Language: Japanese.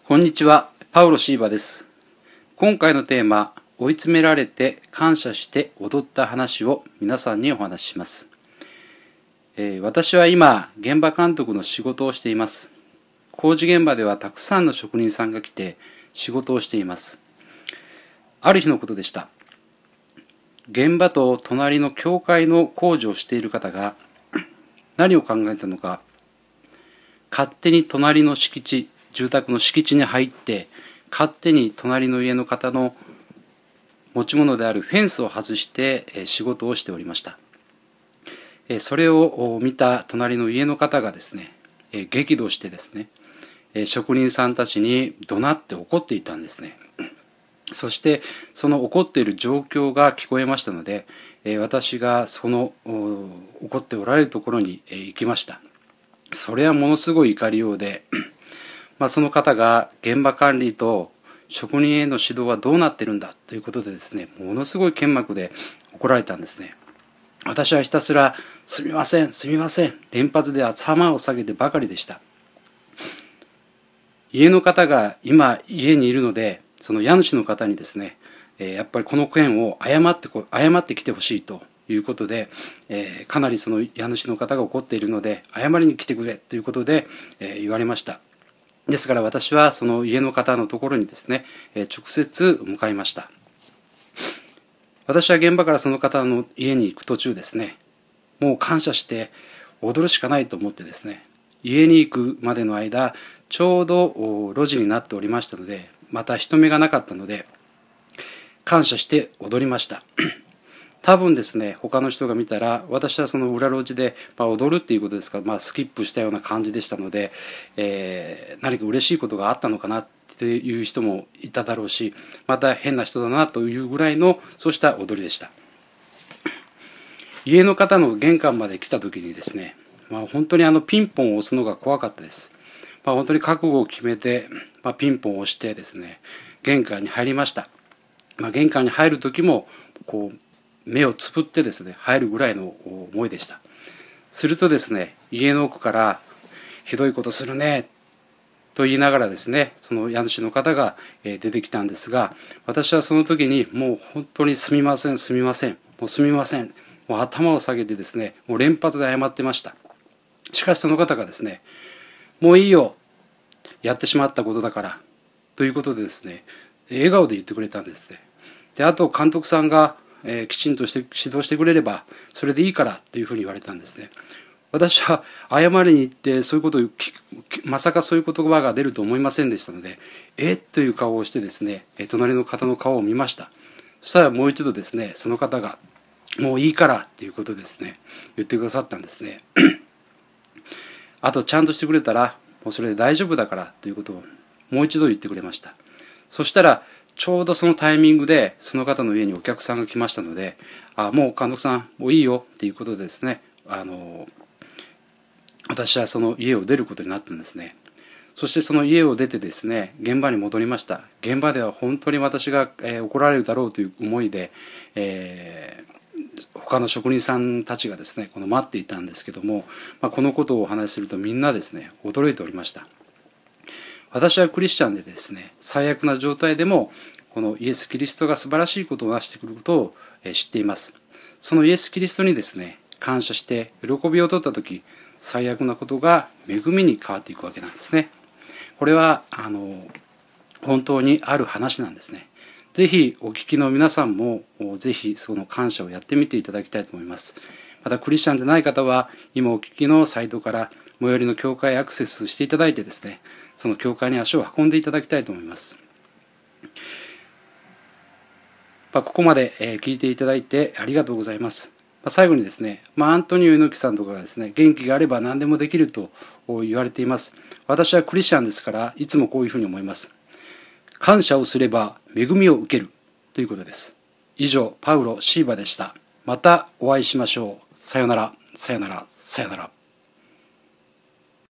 こんにちは、パウロ・シーバです。今回のテーマ、追い詰められて感謝して踊った話を皆さんにお話しします。私は今、現場監督の仕事をしています。工事現場ではたくさんの職人さんが来て仕事をしています。ある日のことでした。現場と隣の教会の工事をしている方が何を考えたのか、勝手に隣の住宅の敷地に入って勝手に隣の家の方の持ち物であるフェンスを外して仕事をしておりました。それを見た隣の家の方がですね、激怒してですね、職人さんたちに怒鳴って怒っていたんですね。そしてその怒っている状況が聞こえましたので、私がその怒っておられるところに行きました。それはものすごい怒りようで、その方が現場管理と職人への指導はどうなってるんだということでですね、ものすごい剣幕で怒られたんですね。私はひたすらすみませんすみません連発で頭を下げてばかりでした。家の方が今家にいるので、その家主の方にですね、やっぱりこの件を謝ってきてほしいということで、かなりその家主の方が怒っているので謝りに来てくれということで、言われました。ですから私はその家の方のところにですね、直接向かいました。私は現場からその方の家に行く途中ですね、もう感謝して踊るしかないと思ってですね、家に行くまでの間ちょうど路地になっておりましたので、また人目がなかったので感謝して踊りました。多分ですね、他の人が見たら、私はその裏路地で、踊るっていうことですから、スキップしたような感じでしたので、何か嬉しいことがあったのかなっていう人もいただろうし、また変な人だなというぐらいのそうした踊りでした。家の方の玄関まで来た時にですね、本当にピンポンを押すのが怖かったです。本当に覚悟を決めて、ピンポンを押してですね、玄関に入りました。玄関に入る時も目をつぶってですね入るぐらいの思いでした。するとですね、家の奥からひどいことするねと言いながらですね、その家主の方が出てきたんですが、私はその時にもう本当にすみませんもうすみません、もう頭を下げてですね、もう連発で謝ってました。しかしその方がですね、もういいよ、やってしまったことだからということでですね、笑顔で言ってくれたんですね。で、あと監督さんがきちんとして指導してくれればそれでいいからというふうに言われたんですね。私は謝りに行ってそういうことをまさかそういう言葉が出ると思いませんでしたので、という顔をしてですね、隣の方の顔を見ました。そしたらもう一度ですね、その方がもういいからということですね、言ってくださったんですね。あとちゃんとしてくれたらもうそれで大丈夫だからということをもう一度言ってくれました。そしたらちょうどそのタイミングでその方の家にお客さんが来ましたので、もう監督さんもういいよっていうことでですね、私はその家を出ることになったんですね。そしてその家を出てですね、現場に戻りました。現場では本当に私が、怒られるだろうという思いで、他の職人さんたちがですね待っていたんですけども、このことをお話しするとみんなですね驚いておりました。私はクリスチャンでですね、最悪な状態でもこのイエス・キリストが素晴らしいことをなしてくることを知っています。そのイエス・キリストにですね感謝して喜びを取った時、最悪なことが恵みに変わっていくわけなんですね。これは本当にある話なんですね。ぜひお聞きの皆さんもぜひその感謝をやってみていただきたいと思います。またクリスチャンでない方は今お聞きのサイトから最寄りの教会へアクセスしていただいてですね、その教会に足を運んでいただきたいと思います。ここまで聞いていただいてありがとうございます。最後にですね、アントニオ猪木さんとかがですね、元気があれば何でもできると言われています。私はクリスチャンですからいつもこういうふうに思います。感謝をすれば恵みを受けるということです。以上、パウロ・シーバでした。またお会いしましょう。さよなら、さよなら、さよなら。